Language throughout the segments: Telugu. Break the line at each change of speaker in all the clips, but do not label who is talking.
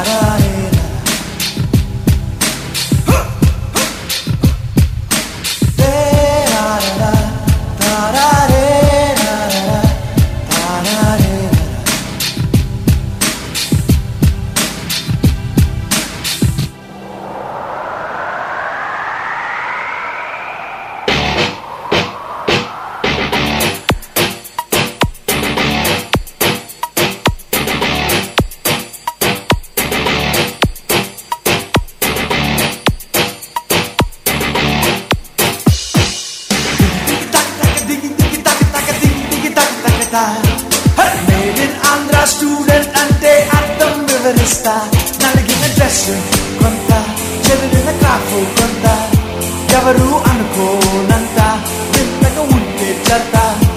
Made in Andhra student ante అర్థం వివరిస్తా నలిగిన డ్రెస్ కొంత చెదిరిన క్రాఫ్ కొంత ఎవరు అనుకోనంత వింతగా ఉంటే చెత్త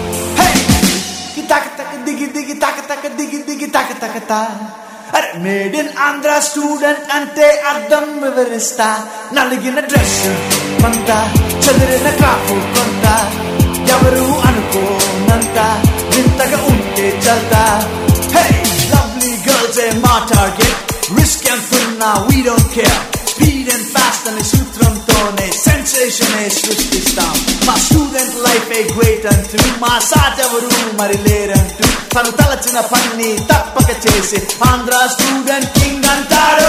కితక తక దిగి దిగి తక తక దిగి దిగి తక తక తా మేడ్ ఇన్ ఆంధ్ర స్టూడెంట్ అంటే అర్థం వివరిస్తా నలిగిన డ్రెస్ కొంత చెదిరిన క్రాఫ్ కొంత ఎవరు అనుకోనంత వింతగా ఉంటే చల్తా Hey, lovely girls are my target Risk and fun now, we don't care Speed and fast and సూత్రంతోనే sensation సృష్టిస్తాం మా స్టూడెంట్ లైఫ్ గ్రేట్ అంటూ మా సాటెవరు మరి లేరంటూ తను తలచిన పని తప్పక చేసి ఆంధ్ర స్టూడెంట్ కింగ్ అంటాడు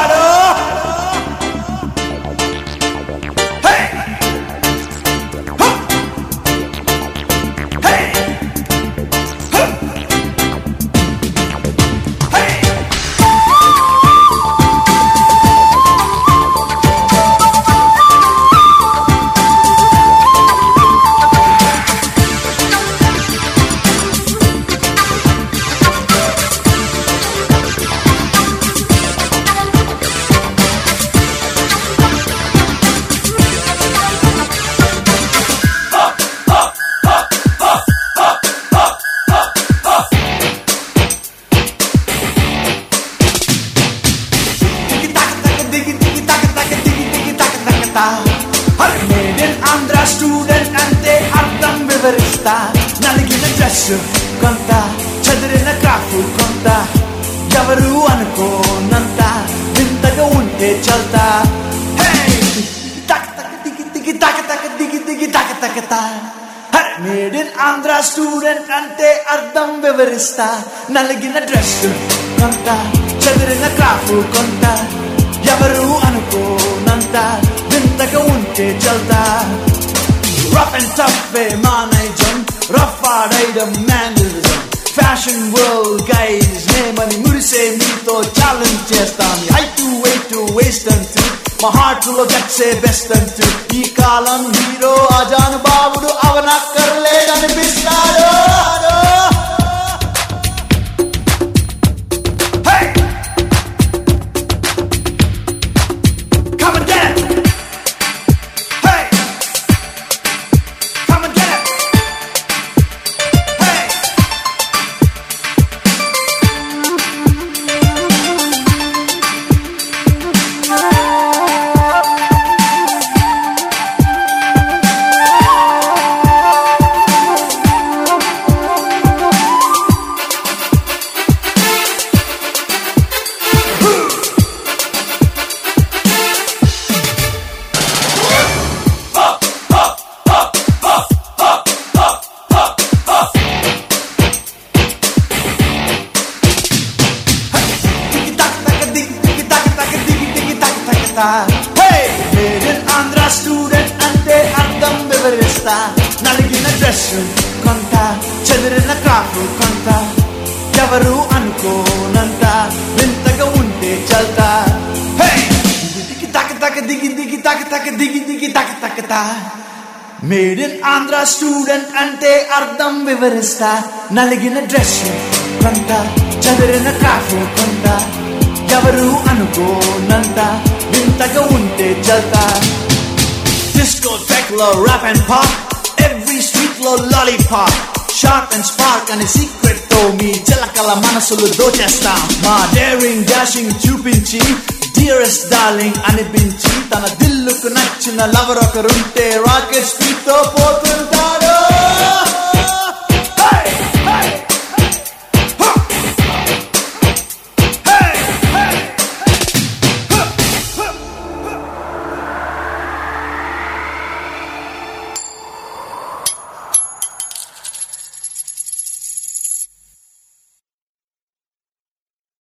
Made in Andhra student ante అర్థం వివరిస్తా నలిగిన డ్రెస్ కొంత చెదిరిన క్రాఫ్ కొంత ఎవరు అనుకోనంత వింతగా ఉంటే చల్తా తక తక దిగి దిగి తక తక దిగి దిగి తక తక తా Made in Andhra student ante అర్థం వివరిస్తా నలిగిన డ్రెస్ కొంత చెదిరిన క్రాఫ్ కొంత ఎవరు అనుకోనంత వింతగా ఉంటే చల్తా Rough and tough మా నైజం రఫ్ ఆడైడం మ్యానరిజం ఫ్యాషన్ వరల్డ్ గైజ్ నేమని మురిసే మీతో ఛాలెంజ్ చేస్తాం height to weight to waste అంటూ మా హార్ట్ లో గట్సే బెస్ట్ అంటూ ఈ కాలం హీరో అజానుబాబుడు అవనక్కర్లేదనిపిస్తాడు Made in Andhra student ante అర్థం వివరిస్తా నలిగిన డ్రెస్ కొంత చెదిరిన క్రాఫ్ కొంత ఎవరు అనుకోనంత వింతగా ఉంటే చల్తా దిగి తక తక దిగి దిగి తక తక దిగి దిగి తక తక తా Made in Andhra student ante అర్థం వివరిస్తా నలిగిన డ్రెస్ కొంత చెదిరిన క్రాఫ్ కొంత ఎవరు అనుకోనంత వింతగా ఉంటే చల్తా Discotheque lo rap and pop Every street lo lollipop Sharp and spark అనే సీక్రెట్ తో మీ చిలకల మనసులు దోచేస్తాం మా daring dashing చూపించి Dearest darling అనిపించి తన దిల్లుకు నచ్చిన లవర్ ఒకరుంటే రాకెట్ స్పీడ్ తో పోతుంటాడు